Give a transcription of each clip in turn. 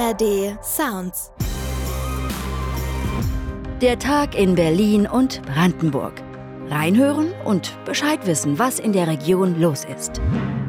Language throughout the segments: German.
ARD Sounds. Der Tag in Berlin und Brandenburg. Reinhören und Bescheid wissen, was in der Region los ist.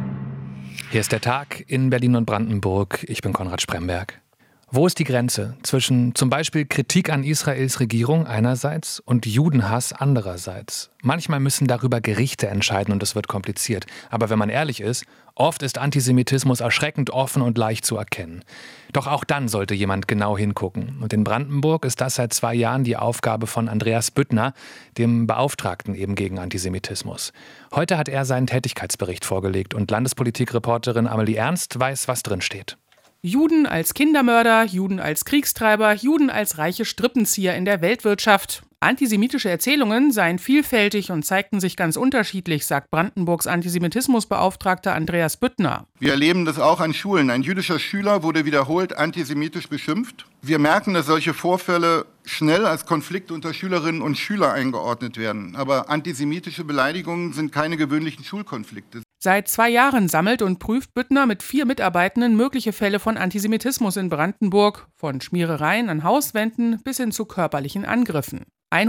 Hier ist der Tag in Berlin und Brandenburg. Ich bin Konrad Spremberg. Wo ist die Grenze zwischen zum Beispiel Kritik an Israels Regierung einerseits und Judenhass andererseits? Manchmal müssen darüber Gerichte entscheiden und es wird kompliziert. Aber wenn man ehrlich ist, oft ist Antisemitismus erschreckend offen und leicht zu erkennen. Doch auch dann sollte jemand genau hingucken. Und in Brandenburg ist das seit 2 Jahren die Aufgabe von Andreas Büttner, dem Beauftragten eben gegen Antisemitismus. Heute hat er seinen Tätigkeitsbericht vorgelegt und Landespolitikreporterin Amelie Ernst weiß, was drin steht. Juden als Kindermörder, Juden als Kriegstreiber, Juden als reiche Strippenzieher in der Weltwirtschaft. Antisemitische Erzählungen seien vielfältig und zeigten sich ganz unterschiedlich, sagt Brandenburgs Antisemitismusbeauftragter Andreas Büttner. Wir erleben das auch an Schulen. Ein jüdischer Schüler wurde wiederholt antisemitisch beschimpft. Wir merken, dass solche Vorfälle schnell als Konflikt unter Schülerinnen und Schülern eingeordnet werden. Aber antisemitische Beleidigungen sind keine gewöhnlichen Schulkonflikte. Seit 2 Jahren sammelt und prüft Büttner mit 4 Mitarbeitenden mögliche Fälle von Antisemitismus in Brandenburg, von Schmierereien an Hauswänden bis hin zu körperlichen Angriffen.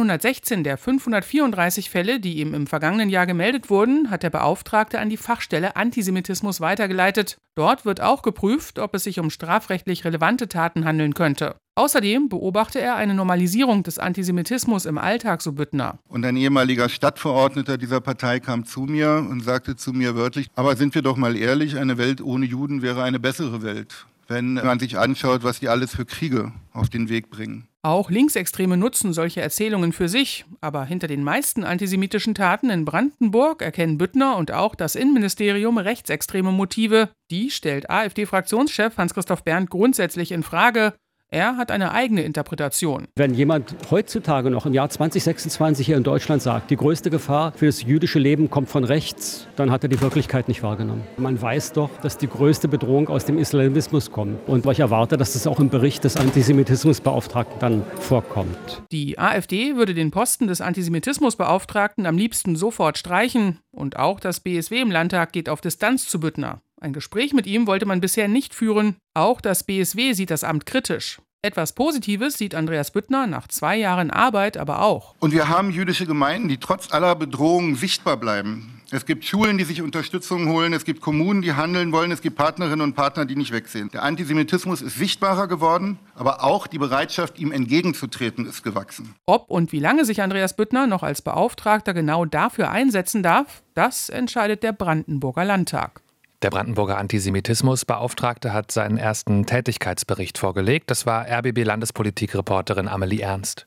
116 der 534 Fälle, die ihm im vergangenen Jahr gemeldet wurden, hat der Beauftragte an die Fachstelle Antisemitismus weitergeleitet. Dort wird auch geprüft, ob es sich um strafrechtlich relevante Taten handeln könnte. Außerdem beobachte er eine Normalisierung des Antisemitismus im Alltag, so Büttner. Und ein ehemaliger Stadtverordneter dieser Partei kam zu mir und sagte zu mir wörtlich: Aber sind wir doch mal ehrlich, eine Welt ohne Juden wäre eine bessere Welt, wenn man sich anschaut, was die alles für Kriege auf den Weg bringen. Auch Linksextreme nutzen solche Erzählungen für sich. Aber hinter den meisten antisemitischen Taten in Brandenburg erkennen Büttner und auch das Innenministerium rechtsextreme Motive. Die stellt AfD-Fraktionschef Hans-Christoph Berndt grundsätzlich in Frage. Er hat eine eigene Interpretation. Wenn jemand heutzutage noch im Jahr 2026 hier in Deutschland sagt, die größte Gefahr für das jüdische Leben kommt von rechts, dann hat er die Wirklichkeit nicht wahrgenommen. Man weiß doch, dass die größte Bedrohung aus dem Islamismus kommt. Und ich erwarte, dass das auch im Bericht des Antisemitismusbeauftragten dann vorkommt. Die AfD würde den Posten des Antisemitismusbeauftragten am liebsten sofort streichen. Und auch das BSW im Landtag geht auf Distanz zu Büttner. Ein Gespräch mit ihm wollte man bisher nicht führen. Auch das BSW sieht das Amt kritisch. Etwas Positives sieht Andreas Büttner nach 2 Jahren Arbeit aber auch. Und wir haben jüdische Gemeinden, die trotz aller Bedrohungen sichtbar bleiben. Es gibt Schulen, die sich Unterstützung holen. Es gibt Kommunen, die handeln wollen. Es gibt Partnerinnen und Partner, die nicht wegsehen. Der Antisemitismus ist sichtbarer geworden, aber auch die Bereitschaft, ihm entgegenzutreten, ist gewachsen. Ob und wie lange sich Andreas Büttner noch als Beauftragter genau dafür einsetzen darf, das entscheidet der Brandenburger Landtag. Der Brandenburger Antisemitismusbeauftragte hat seinen ersten Tätigkeitsbericht vorgelegt. Das war RBB-Landespolitikreporterin Amelie Ernst.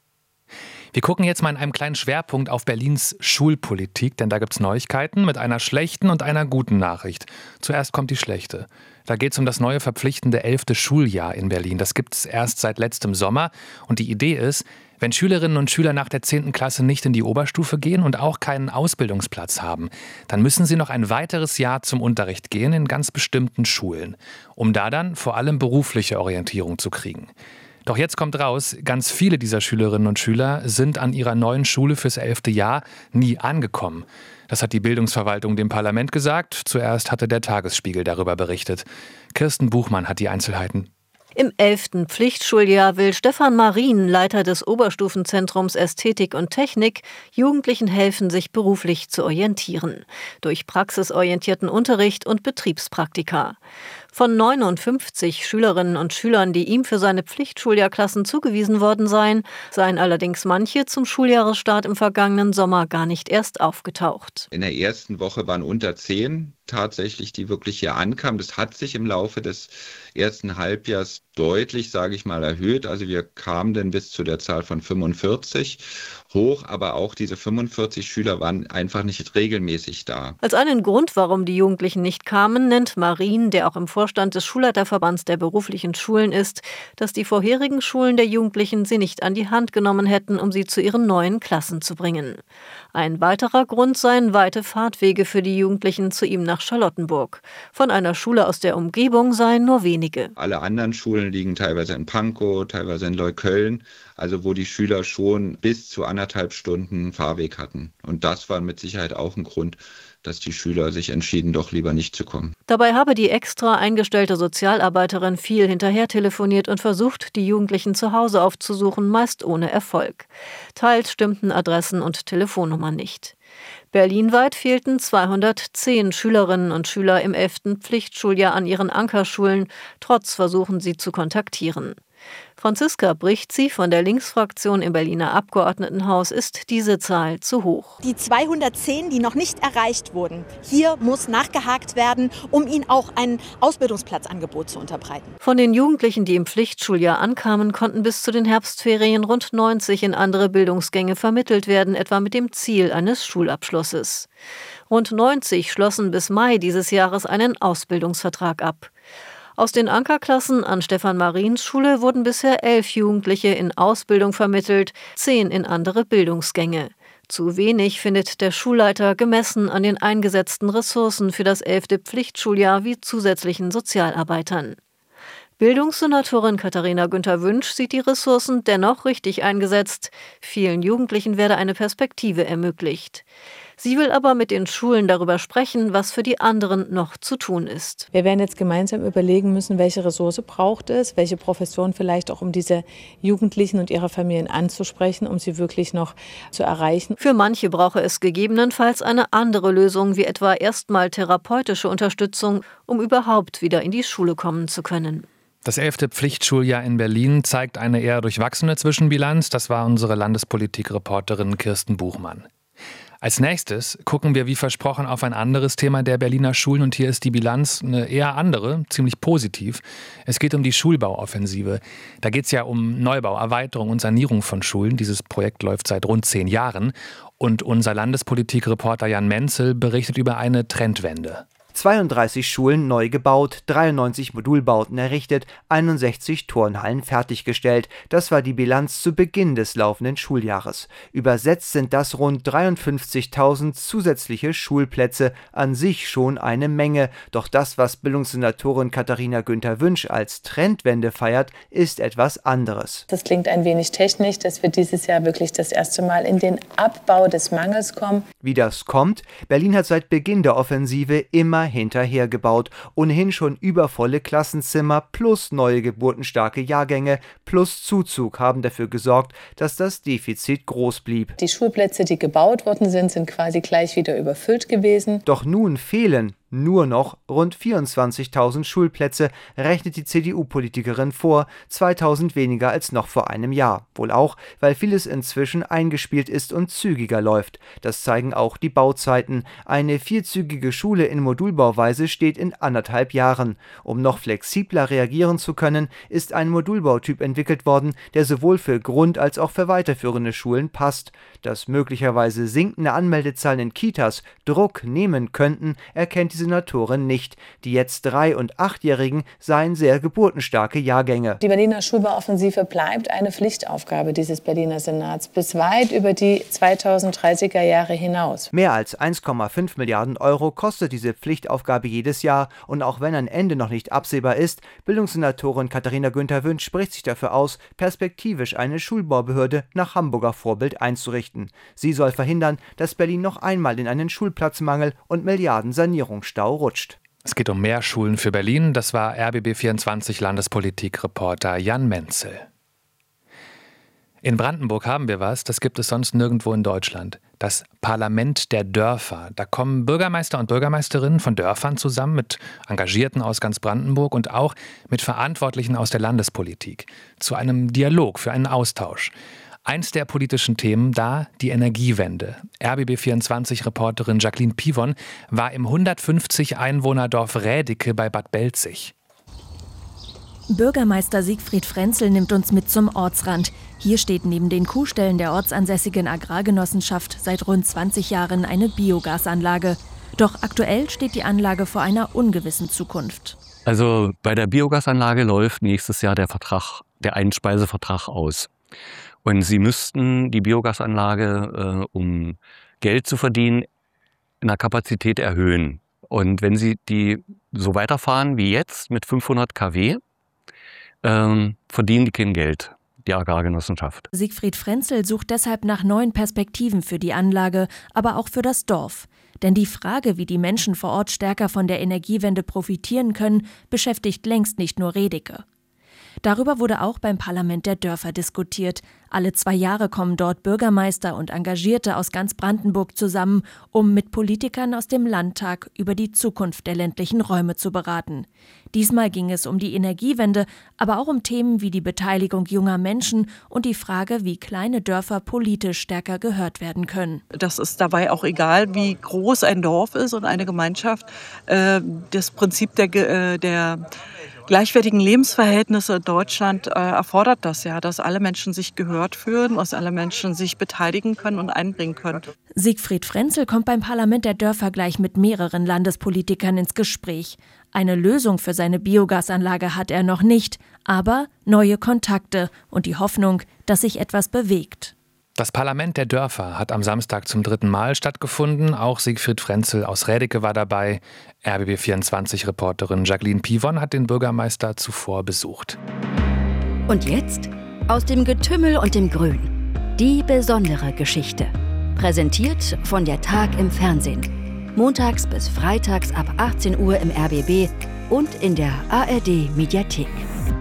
Wir gucken jetzt mal in einem kleinen Schwerpunkt auf Berlins Schulpolitik, denn da gibt es Neuigkeiten mit einer schlechten und einer guten Nachricht. Zuerst kommt die schlechte. Da geht es um das neue verpflichtende 11. Schuljahr in Berlin. Das gibt es erst seit letztem Sommer. Und die Idee ist, wenn Schülerinnen und Schüler nach der 10. Klasse nicht in die Oberstufe gehen und auch keinen Ausbildungsplatz haben, dann müssen sie noch ein weiteres Jahr zum Unterricht gehen in ganz bestimmten Schulen, um da dann vor allem berufliche Orientierung zu kriegen. Doch jetzt kommt raus, ganz viele dieser Schülerinnen und Schüler sind an ihrer neuen Schule fürs 11. Jahr nie angekommen. Das hat die Bildungsverwaltung dem Parlament gesagt. Zuerst hatte der Tagesspiegel darüber berichtet. Kirsten Buchmann hat die Einzelheiten. Im 11. Pflichtschuljahr will Stefan Marien, Leiter des Oberstufenzentrums Ästhetik und Technik, Jugendlichen helfen, sich beruflich zu orientieren. Durch praxisorientierten Unterricht und Betriebspraktika. Von 59 Schülerinnen und Schülern, die ihm für seine Pflichtschuljahrklassen zugewiesen worden seien allerdings manche zum Schuljahresstart im vergangenen Sommer gar nicht erst aufgetaucht. In der ersten Woche waren unter 10 tatsächlich, die wirklich hier ankamen. Das hat sich im Laufe des ersten Halbjahres deutlich, sage ich mal, erhöht. Also wir kamen dann bis zu der Zahl von 45 hoch, aber auch diese 45 Schüler waren einfach nicht regelmäßig da. Als einen Grund, warum die Jugendlichen nicht kamen, nennt Marien, der auch im Vorstand des Schulleiterverbands der beruflichen Schulen ist, dass die vorherigen Schulen der Jugendlichen sie nicht an die Hand genommen hätten, um sie zu ihren neuen Klassen zu bringen. Ein weiterer Grund seien weite Fahrtwege für die Jugendlichen zu ihm nach Charlottenburg. Von einer Schule aus der Umgebung seien nur wenige. Alle anderen Schulen liegen teilweise in Pankow, teilweise in Neukölln, also wo die Schüler schon bis zu 1,5 Stunden Fahrweg hatten. Und das war mit Sicherheit auch ein Grund, dass die Schüler sich entschieden, doch lieber nicht zu kommen. Dabei habe die extra eingestellte Sozialarbeiterin viel hinterher telefoniert und versucht, die Jugendlichen zu Hause aufzusuchen, meist ohne Erfolg. Teils stimmten Adressen und Telefonnummern nicht. Berlinweit fehlten 210 Schülerinnen und Schüler im 11. Pflichtschuljahr an ihren Ankerschulen, trotz Versuchen, sie zu kontaktieren. Franziska Brichtzi von der Linksfraktion im Berliner Abgeordnetenhaus ist diese Zahl zu hoch. Die 210, die noch nicht erreicht wurden, hier muss nachgehakt werden, um ihnen auch ein Ausbildungsplatzangebot zu unterbreiten. Von den Jugendlichen, die im Pflichtschuljahr ankamen, konnten bis zu den Herbstferien rund 90 in andere Bildungsgänge vermittelt werden, etwa mit dem Ziel eines Schulabschlusses. Rund 90 schlossen bis Mai dieses Jahres einen Ausbildungsvertrag ab. Aus den Ankerklassen an Stefan-Mariens Schule wurden bisher 11 Jugendliche in Ausbildung vermittelt, 10 in andere Bildungsgänge. Zu wenig findet der Schulleiter gemessen an den eingesetzten Ressourcen für das 11. Pflichtschuljahr wie zusätzlichen Sozialarbeitern. Bildungssenatorin Katharina Günther-Wünsch sieht die Ressourcen dennoch richtig eingesetzt. Vielen Jugendlichen werde eine Perspektive ermöglicht. Sie will aber mit den Schulen darüber sprechen, was für die anderen noch zu tun ist. Wir werden jetzt gemeinsam überlegen müssen, welche Ressource braucht es, welche Profession vielleicht auch, um diese Jugendlichen und ihre Familien anzusprechen, um sie wirklich noch zu erreichen. Für manche brauche es gegebenenfalls eine andere Lösung, wie etwa erstmal therapeutische Unterstützung, um überhaupt wieder in die Schule kommen zu können. Das 11. Pflichtschuljahr in Berlin zeigt eine eher durchwachsene Zwischenbilanz. Das war unsere Landespolitik-Reporterin Kirsten Buchmann. Als nächstes gucken wir wie versprochen auf ein anderes Thema der Berliner Schulen und hier ist die Bilanz eine eher andere, ziemlich positiv. Es geht um die Schulbauoffensive. Da geht es ja um Neubau, Erweiterung und Sanierung von Schulen. Dieses Projekt läuft seit rund 10 Jahren und unser Landespolitik-Reporter Jan Menzel berichtet über eine Trendwende. 32 Schulen neu gebaut, 93 Modulbauten errichtet, 61 Turnhallen fertiggestellt. Das war die Bilanz zu Beginn des laufenden Schuljahres. Übersetzt sind das rund 53.000 zusätzliche Schulplätze, an sich schon eine Menge. Doch das, was Bildungssenatorin Katharina Günther-Wünsch als Trendwende feiert, ist etwas anderes. Das klingt ein wenig technisch, dass wir dieses Jahr wirklich das erste Mal in den Abbau des Mangels kommen. Wie das kommt? Berlin hat seit Beginn der Offensive immer hinterhergebaut. Ohnehin schon übervolle Klassenzimmer plus neue geburtenstarke Jahrgänge plus Zuzug haben dafür gesorgt, dass das Defizit groß blieb. Die Schulplätze, die gebaut worden sind, sind quasi gleich wieder überfüllt gewesen. Doch nun fehlen nur noch rund 24.000 Schulplätze, rechnet die CDU-Politikerin vor, 2.000 weniger als noch vor einem Jahr. Wohl auch, weil vieles inzwischen eingespielt ist und zügiger läuft. Das zeigen auch die Bauzeiten. Eine vierzügige Schule in Modulbauweise steht in 1,5 Jahren. Um noch flexibler reagieren zu können, ist ein Modulbautyp entwickelt worden, der sowohl für Grund- als auch für weiterführende Schulen passt. Dass möglicherweise sinkende Anmeldezahlen in Kitas Druck nehmen könnten, erkennt die Senatorin nicht. Die jetzt 3- und 8-Jährigen seien sehr geburtenstarke Jahrgänge. Die Berliner Schulbauoffensive bleibt eine Pflichtaufgabe dieses Berliner Senats bis weit über die 2030er Jahre hinaus. Mehr als 1,5 Milliarden Euro kostet diese Pflichtaufgabe jedes Jahr und auch wenn ein Ende noch nicht absehbar ist, Bildungssenatorin Katharina Günther-Wünsch spricht sich dafür aus, perspektivisch eine Schulbaubehörde nach Hamburger Vorbild einzurichten. Sie soll verhindern, dass Berlin noch einmal in einen Schulplatzmangel und Milliardensanierungsstau rutscht. Es geht um mehr Schulen für Berlin. Das war RBB24 Landespolitik-Reporter Jan Menzel. In Brandenburg haben wir was, das gibt es sonst nirgendwo in Deutschland. Das Parlament der Dörfer. Da kommen Bürgermeister und Bürgermeisterinnen von Dörfern zusammen mit Engagierten aus ganz Brandenburg und auch mit Verantwortlichen aus der Landespolitik. Zu einem Dialog, für einen Austausch. Eins der politischen Themen da, die Energiewende. RBB24-Reporterin Jacqueline Pivon war im 150-Einwohner-Dorf Rädicke bei Bad Belzig. Bürgermeister Siegfried Frenzel nimmt uns mit zum Ortsrand. Hier steht neben den Kuhställen der ortsansässigen Agrargenossenschaft seit rund 20 Jahren eine Biogasanlage. Doch aktuell steht die Anlage vor einer ungewissen Zukunft. Also bei der Biogasanlage läuft nächstes Jahr der Einspeisevertrag aus. Und Sie müssten die Biogasanlage, um Geld zu verdienen, in der Kapazität erhöhen. Und wenn Sie die so weiterfahren wie jetzt mit 500 kW, verdienen die kein Geld, die Agrargenossenschaft. Siegfried Frenzel sucht deshalb nach neuen Perspektiven für die Anlage, aber auch für das Dorf. Denn die Frage, wie die Menschen vor Ort stärker von der Energiewende profitieren können, beschäftigt längst nicht nur Redeke. Darüber wurde auch beim Parlament der Dörfer diskutiert. Alle 2 Jahre kommen dort Bürgermeister und Engagierte aus ganz Brandenburg zusammen, um mit Politikern aus dem Landtag über die Zukunft der ländlichen Räume zu beraten. Diesmal ging es um die Energiewende, aber auch um Themen wie die Beteiligung junger Menschen und die Frage, wie kleine Dörfer politisch stärker gehört werden können. Das ist dabei auch egal, wie groß ein Dorf ist und eine Gemeinschaft. Das Prinzip der gleichwertigen Lebensverhältnisse in Deutschland erfordert das ja, dass alle Menschen sich gehört fühlen, dass alle Menschen sich beteiligen können und einbringen können. Siegfried Frenzel kommt beim Parlament der Dörfer gleich mit mehreren Landespolitikern ins Gespräch. Eine Lösung für seine Biogasanlage hat er noch nicht, aber neue Kontakte und die Hoffnung, dass sich etwas bewegt. Das Parlament der Dörfer hat am Samstag zum 3. Mal stattgefunden. Auch Siegfried Frenzel aus Redeke war dabei. RBB24-Reporterin Jacqueline Pivon hat den Bürgermeister zuvor besucht. Und jetzt aus dem Getümmel und dem Grün. Die besondere Geschichte. Präsentiert von der Tag im Fernsehen. Montags bis freitags ab 18 Uhr im RBB und in der ARD-Mediathek.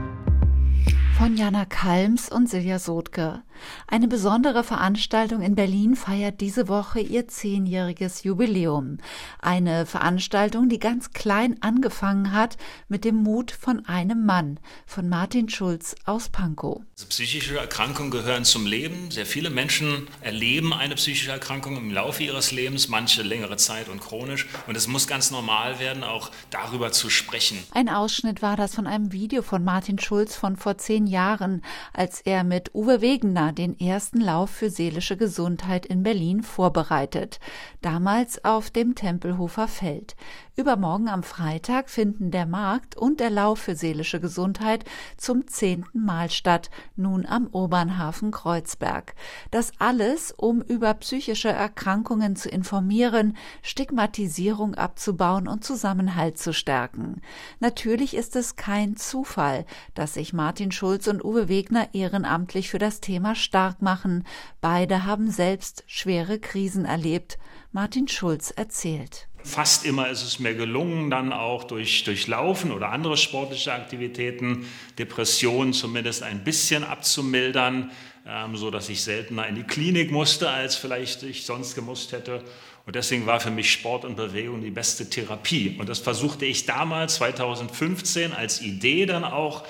Von Jana Kalms und Silja Sodke. Eine besondere Veranstaltung in Berlin feiert diese Woche ihr 10-jähriges Jubiläum. Eine Veranstaltung, die ganz klein angefangen hat mit dem Mut von einem Mann, von Martin Schulz aus Pankow. Psychische Erkrankungen gehören zum Leben. Sehr viele Menschen erleben eine psychische Erkrankung im Laufe ihres Lebens, manche längere Zeit und chronisch. Und es muss ganz normal werden, auch darüber zu sprechen. Ein Ausschnitt war das von einem Video von Martin Schulz von vor 10 Jahren, als er mit Uwe Wegener den ersten Lauf für seelische Gesundheit in Berlin vorbereitet. Damals auf dem Tempelhofer Feld. Übermorgen am Freitag finden der Markt und der Lauf für seelische Gesundheit zum 10. Mal statt, nun am Obernhafen Kreuzberg. Das alles, um über psychische Erkrankungen zu informieren, Stigmatisierung abzubauen und Zusammenhalt zu stärken. Natürlich ist es kein Zufall, dass sich Martin Schulz und Uwe Wegener ehrenamtlich für das Thema stark machen. Beide haben selbst schwere Krisen erlebt. Martin Schulz erzählt. Fast immer ist es mir gelungen, dann auch durch Laufen oder andere sportliche Aktivitäten Depressionen zumindest ein bisschen abzumildern, so dass ich seltener in die Klinik musste, als vielleicht ich sonst gemusst hätte. Und deswegen war für mich Sport und Bewegung die beste Therapie. Und das versuchte ich damals, 2015, als Idee dann auch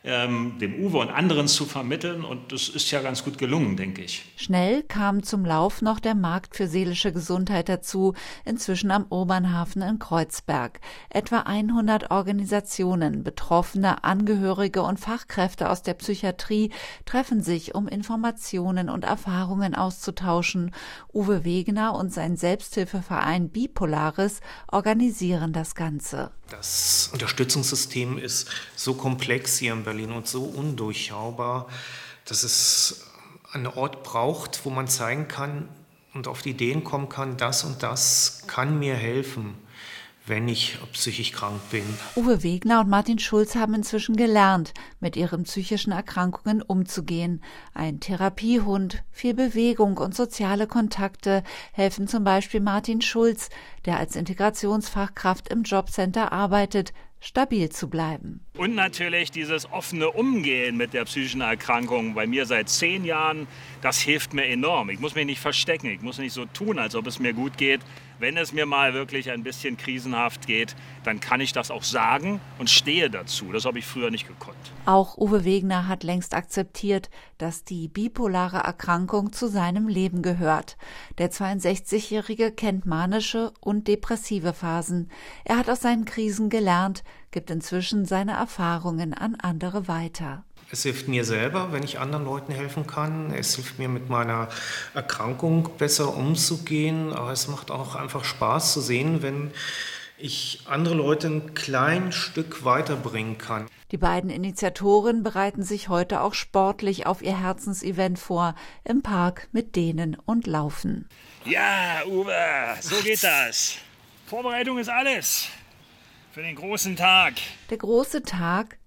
dem Uwe und anderen zu vermitteln. Und das ist ja ganz gut gelungen, denke ich. Schnell kam zum Lauf noch der Markt für seelische Gesundheit dazu, inzwischen am Obernhafen in Kreuzberg. Etwa 100 Organisationen, Betroffene, Angehörige und Fachkräfte aus der Psychiatrie treffen sich, um Informationen und Erfahrungen auszutauschen. Uwe Wegener und sein Selbsthilfeverein Bipolaris organisieren das Ganze. Das Unterstützungssystem ist so komplex hier in Berlin und so undurchschaubar, dass es einen Ort braucht, wo man zeigen kann und auf die Ideen kommen kann, das und das kann mir helfen, wenn ich psychisch krank bin. Uwe Wegener und Martin Schulz haben inzwischen gelernt, mit ihren psychischen Erkrankungen umzugehen. Ein Therapiehund, viel Bewegung und soziale Kontakte helfen zum Beispiel Martin Schulz, der als Integrationsfachkraft im Jobcenter arbeitet, stabil zu bleiben. Und natürlich dieses offene Umgehen mit der psychischen Erkrankung bei mir seit 10 Jahren, das hilft mir enorm. Ich muss mich nicht verstecken, ich muss nicht so tun, als ob es mir gut geht. Wenn es mir mal wirklich ein bisschen krisenhaft geht, dann kann ich das auch sagen und stehe dazu. Das habe ich früher nicht gekonnt. Auch Uwe Wegener hat längst akzeptiert, dass die bipolare Erkrankung zu seinem Leben gehört. Der 62-Jährige kennt manische und depressive Phasen. Er hat aus seinen Krisen gelernt, gibt inzwischen seine Erfahrungen an andere weiter. Es hilft mir selber, wenn ich anderen Leuten helfen kann. Es hilft mir, mit meiner Erkrankung besser umzugehen. Aber es macht auch einfach Spaß zu sehen, wenn ich andere Leute ein kleines Stück weiterbringen kann. Die beiden Initiatoren bereiten sich heute auch sportlich auf ihr Herzensevent vor, im Park mit Dehnen und Laufen. Ja, Uwe, so geht das. Vorbereitung ist alles für den großen Tag. Der große Tag,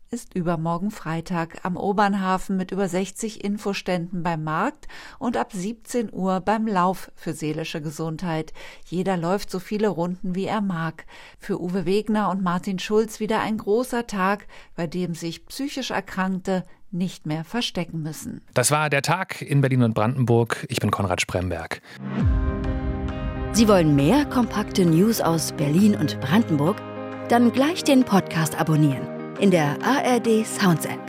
ist übermorgen Freitag am Obernhafen mit über 60 Infoständen beim Markt und ab 17 Uhr beim Lauf für seelische Gesundheit. Jeder läuft so viele Runden, wie er mag. Für Uwe Wegner und Martin Schulz wieder ein großer Tag, bei dem sich psychisch Erkrankte nicht mehr verstecken müssen. Das war der Tag in Berlin und Brandenburg. Ich bin Konrad Spremberg. Sie wollen mehr kompakte News aus Berlin und Brandenburg? Dann gleich den Podcast abonnieren in der ARD Sounds App.